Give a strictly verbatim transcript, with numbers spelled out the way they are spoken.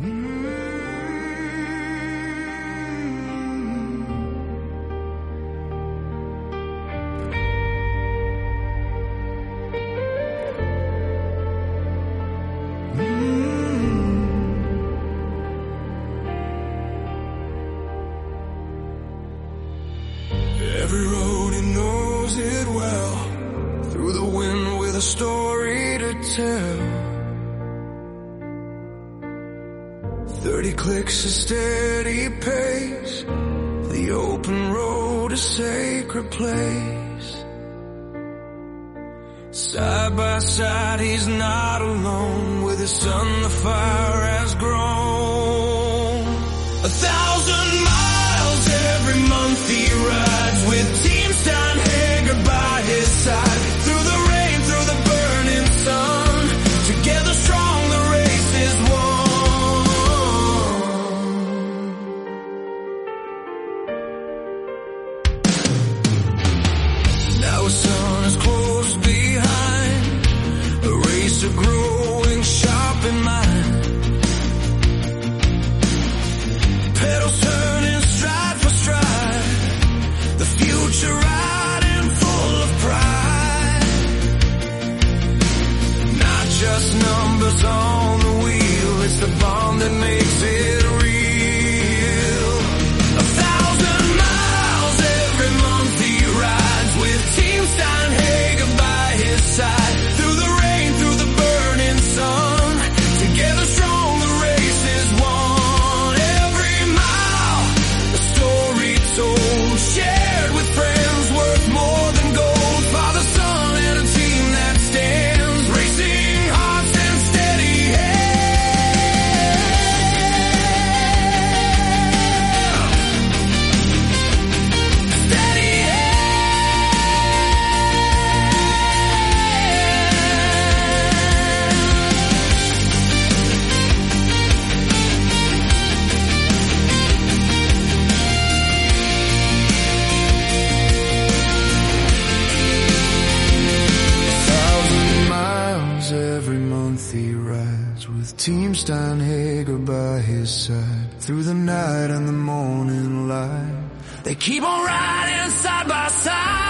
Every road he knows it well, through the wind with a story to tell. Thirty clicks, a steady pace, the open road, a sacred place. Side by side he's not alone, with his son the fire has grown. A thousand miles every month he rides, with Team Steinhager by his side. Through the rain, through the burning sun, together strong the race is won. Now his son is close behind, a racer growing sharp in mind. Pedals turning stride for stride, the future riding full of pride. Not just numbers on the wheel, it's the bond that makes it real. A thousand miles every month he rides, with Team Steinhager by his side. Through the rain, through the burning sun, together strong the race is won. Every mile a story told, shared with friends, worth more than gold. Father, son, and a team that stands, racing hearts and steady hands. Steady thousand miles every month he rides, with Team Steinhager by his side. Through the night and the morning light, they keep on riding side by side.